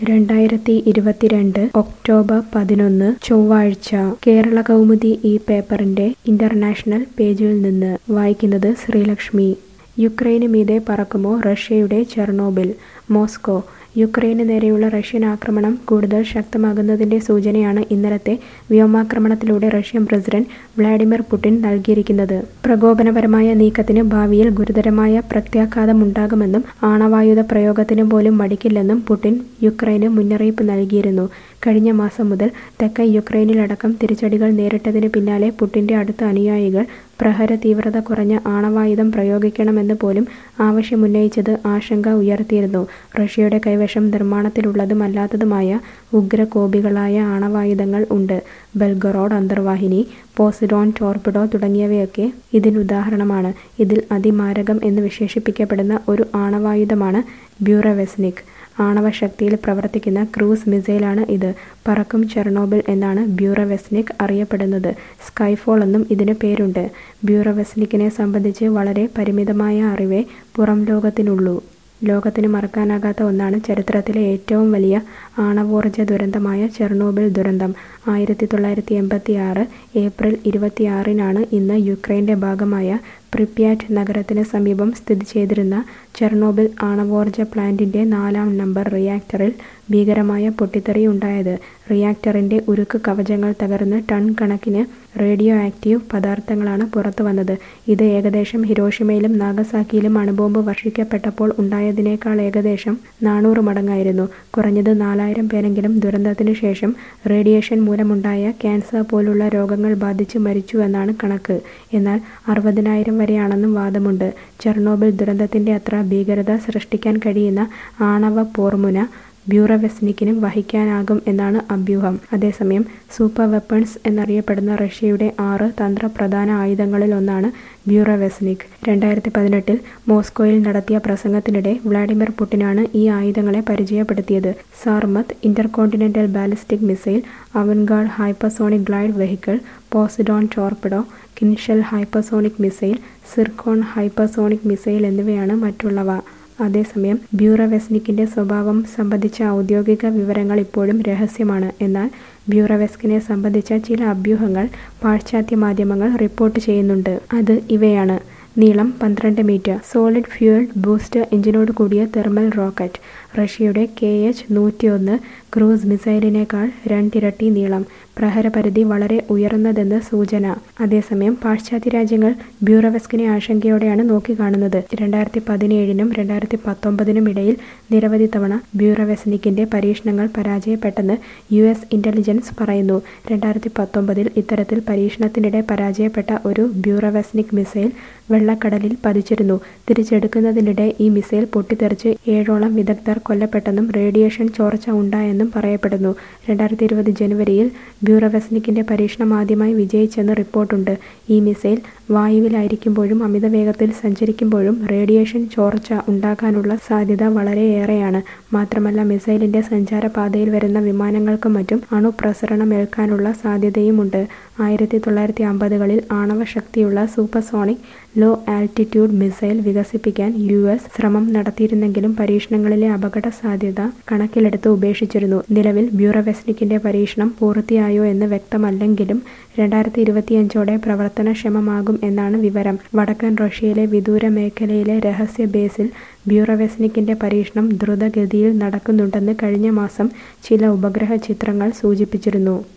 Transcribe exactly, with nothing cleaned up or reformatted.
രണ്ടായിരത്തി ഇരുപത്തിരണ്ട് ഒക്ടോബർ പതിനൊന്ന് ചൊവ്വാഴ്ച കേരള കൗമുദി ഈ പേപ്പറിന്റെ ഇന്റർനാഷണൽ പേജിൽ നിന്ന് വായിക്കുന്നത് ശ്രീലക്ഷ്മി. യുക്രൈന് മീതെ പറക്കുമോ റഷ്യയുടെ ചെർണോബിൽ? മോസ്കോ. യുക്രൈന് നേരെയുള്ള റഷ്യൻ ആക്രമണം കൂടുതൽ ശക്തമാകുന്നതിന്റെ സൂചനയാണ് ഇന്നലത്തെ വ്യോമാക്രമണത്തിലൂടെ റഷ്യൻ പ്രസിഡന്റ് വ്ളാഡിമിർ പുടിൻ നൽകിയിരിക്കുന്നത്. പ്രകോപനപരമായ നീക്കത്തിന് ഭാവിയിൽ ഗുരുതരമായ പ്രത്യാഘാതമുണ്ടാകുമെന്നും ആണവായുധ പ്രയോഗത്തിന് പോലും മടിക്കില്ലെന്നും പുടിൻ യുക്രൈന് മുന്നറിയിപ്പ് നൽകിയിരുന്നു. കഴിഞ്ഞ മാസം മുതൽ തെക്കൻ യുക്രൈനിലടക്കം തിരിച്ചടികൾ നേരിട്ടതിന് പിന്നാലെ പുടിന്റെ അടുത്ത അനുയായികൾ പ്രഹര തീവ്രത കുറഞ്ഞ ആണവായുധം പ്രയോഗിക്കണമെന്ന് പോലും ആവശ്യമുന്നയിച്ചത് ആശങ്ക ഉയർത്തിയിരുന്നു. റഷ്യയുടെ കൈവശം നിർമ്മാണത്തിലുള്ളതും അല്ലാത്തതുമായ ഉഗ്രകോപികളായ ആണവായുധങ്ങൾ ഉണ്ട്. ബെൽഗറോഡ് അന്തർവാഹിനി, പോസിഡോൺ ടോർപിഡോ തുടങ്ങിയവയൊക്കെ ഇതിനുദാഹരണമാണ്. ഇതിൽ അതിമാരകം എന്ന് വിശേഷിപ്പിക്കപ്പെടുന്ന ഒരു ആണവായുധമാണ് ബ്യൂറവെസ്നിക്. ആണവശക്തിയിൽ പ്രവർത്തിക്കുന്ന ക്രൂസ് മിസൈലാണ് ഇത്. പറക്കും ചെർണോബിൽ എന്നാണ് ബ്യൂറവെസ്നിക് അറിയപ്പെടുന്നത്. സ്കൈഫോൾ എന്നും ഇതിന് പേരുണ്ട്. ബ്യൂറവെസ്നിക്കിനെ സംബന്ധിച്ച് വളരെ പരിമിതമായ അറിവേ പുറം ലോകത്തിനുള്ളൂ. ലോകത്തിന് മറക്കാനാകാത്ത ഒന്നാണ് ചരിത്രത്തിലെ ഏറ്റവും വലിയ ആണവോർജ ദുരന്തമായ ചെർണോബിൽ ദുരന്തം. ആയിരത്തി തൊള്ളായിരത്തി എൺപത്തി ആറ് ഏപ്രിൽ ഇരുപത്തിയാറിനാണ് ഇന്ന് യുക്രൈൻ്റെ ഭാഗമായ പ്രിപ്യാറ്റ് നഗരത്തിന് സമീപം സ്ഥിതി ചെയ്തിരുന്ന ചെർണോബിൽ ആണവോർജ പ്ലാന്റിന്റെ നാലാം നമ്പർ റിയാക്ടറിൽ ഭീകരമായ പൊട്ടിത്തെറി ഉണ്ടായത്. റിയാക്ടറിന്റെ ഉരുക്ക് കവചങ്ങൾ തകർന്ന് ടൺ കണക്കിന് റേഡിയോ ആക്റ്റീവ് പദാർത്ഥങ്ങളാണ് പുറത്തു വന്നത്. ഇത് ഏകദേശം ഹിരോഷിമയിലും നാഗസാക്കിയിലും അണുബോംബ് വർഷിക്കപ്പെട്ടപ്പോൾ ഉണ്ടായതിനേക്കാൾ ഏകദേശം നാനൂറ് മടങ്ങായിരുന്നു. കുറഞ്ഞത് നാലായിരം പേരെങ്കിലും ദുരന്തത്തിനു ശേഷം റേഡിയേഷൻ മൂലമുണ്ടായ ക്യാൻസർ പോലുള്ള രോഗങ്ങൾ ബാധിച്ച് മരിച്ചു എന്നാണ് കണക്ക്. എന്നാൽ അറുപതിനായിരം വരെയാണെന്നും വാദമുണ്ട്. ചെർണോബിൽ ദുരന്തത്തിന്റെ അത്ര ഭീകരത സൃഷ്ടിക്കാൻ കഴിയുന്ന ആണവ പോർമുന ബ്യൂറവെസ്നിക്കിനും വഹിക്കാനാകും എന്നാണ് അഭ്യൂഹം. അതേസമയം സൂപ്പർ വെപ്പൺസ് എന്നറിയപ്പെടുന്ന റഷ്യയുടെ ആറ് തന്ത്രപ്രധാന ആയുധങ്ങളിൽ ഒന്നാണ് ബ്യൂറവെസ്നിക്. രണ്ടായിരത്തി പതിനെട്ടിൽ മോസ്കോയിൽ നടത്തിയ പ്രസംഗത്തിനിടെ വ്ളാഡിമിർ പുടിനാണ് ഈ ആയുധങ്ങളെ പരിചയപ്പെടുത്തിയത്. Sarmat intercontinental ballistic missile, Avangard hypersonic glide vehicle, Poseidon torpedo, Kinzhal hypersonic missile, Zircon hypersonic missile എന്നിവയാണ് മറ്റുള്ളവ. അതേസമയം ബ്യൂറവെസ്നിക്കിന്റെ സ്വഭാവം സംബന്ധിച്ച ഔദ്യോഗിക വിവരങ്ങൾ ഇപ്പോഴും രഹസ്യമാണ്. എന്നാൽ ബ്യൂറവെസ്കിനെ സംബന്ധിച്ച ചില അഭ്യൂഹങ്ങൾ പാശ്ചാത്യ മാധ്യമങ്ങൾ റിപ്പോർട്ട് ചെയ്യുന്നുണ്ട്. അത് ഇവയാണ്: നീളം പന്ത്രണ്ട് മീറ്റർ, സോളിഡ് ഫ്യൂവൽഡ് ബൂസ്റ്റർ എഞ്ചിനോട് കൂടിയ തെർമൽ റോക്കറ്റ്, റഷ്യയുടെ കെ എച്ച് നൂറ്റി ഒന്ന് ക്രൂസ് മിസൈലിനേക്കാൾ രണ്ടിരട്ടി നീളം, പ്രഹരപരിധി വളരെ ഉയർന്നതെന്ന് സൂചന. അതേസമയം പാശ്ചാത്യ രാജ്യങ്ങൾ ബ്യൂറവെസ്കിനെ ആശങ്കയോടെയാണ് നോക്കിക്കാണുന്നത്. രണ്ടായിരത്തി പതിനേഴിനും രണ്ടായിരത്തി പത്തൊമ്പതിനും ഇടയിൽ നിരവധി തവണ ബ്യൂറവെസ്നിക്കിന്റെ പരീക്ഷണങ്ങൾ പരാജയപ്പെട്ടെന്ന് യു എസ് ഇന്റലിജൻസ് പറയുന്നു. രണ്ടായിരത്തി പത്തൊമ്പതിൽ ഇത്തരത്തിൽ പരീക്ഷണത്തിനിടെ പരാജയപ്പെട്ട ഒരു ബ്യൂറവെസ്നിക് മിസൈൽ വെള്ളക്കടലിൽ പതിച്ചിരുന്നു. തിരിച്ചെടുക്കുന്നതിനിടെ ഈ മിസൈൽ പൊട്ടിത്തെറിച്ച് ഏഴോളം വിദഗ്ധർ കൊല്ലപ്പെട്ടെന്നും റേഡിയേഷൻ ചോർച്ച ഉണ്ടായെന്നും പറയപ്പെടുന്നു. രണ്ടായിരത്തി ഇരുപത് ജനുവരിയിൽ ബ്യൂറവെസ്നിക്കിന്റെ പരീക്ഷണം ആദ്യമായി വിജയിച്ചെന്ന് റിപ്പോർട്ടുണ്ട്. ഈ മിസൈൽ വായുവിലായിരിക്കുമ്പോഴും അമിത വേഗത്തിൽ സഞ്ചരിക്കുമ്പോഴും റേഡിയേഷൻ ചോർച്ച ഉണ്ടാകാനുള്ള സാധ്യത വളരെയേറെയാണ്. മാത്രമല്ല മിസൈലിന്റെ സഞ്ചാരപാതയിൽ വരുന്ന വിമാനങ്ങൾക്കും മറ്റും അണുപ്രസരണമേൽക്കാനുള്ള സാധ്യതയുമുണ്ട്. ആയിരത്തി തൊള്ളായിരത്തി അമ്പതുകളിൽ ആണവശക്തിയുള്ള സൂപ്പർസോണിക് ലോ ആൾട്ടിറ്റ്യൂഡ് മിസൈൽ വികസിപ്പിക്കാൻ യു എസ് ശ്രമം നടത്തിയിരുന്നെങ്കിലും പരീക്ഷണങ്ങളിലെ അപകട സാധ്യത കണക്കിലെടുത്ത് ഉപേക്ഷിച്ചിരുന്നു. നിലവിൽ ബ്യൂറവെസ്നിക്കിന്റെ പരീക്ഷണം പൂർത്തിയായോ എന്ന് വ്യക്തമല്ലെങ്കിലും രണ്ടായിരത്തി ഇരുപത്തിയഞ്ചോടെ പ്രവർത്തനക്ഷമമാകും എന്നാണ് വിവരം. വടക്കൻ റഷ്യയിലെ വിദൂര മേഖലയിലെ രഹസ്യ ബേസിൽ ബ്യൂറവെസ്നിക്കിന്റെ പരീക്ഷണം ദ്രുതഗതിയിൽ നടക്കുന്നുണ്ടെന്ന് കഴിഞ്ഞ മാസം ചില ഉപഗ്രഹ ചിത്രങ്ങൾ സൂചിപ്പിച്ചിരുന്നു.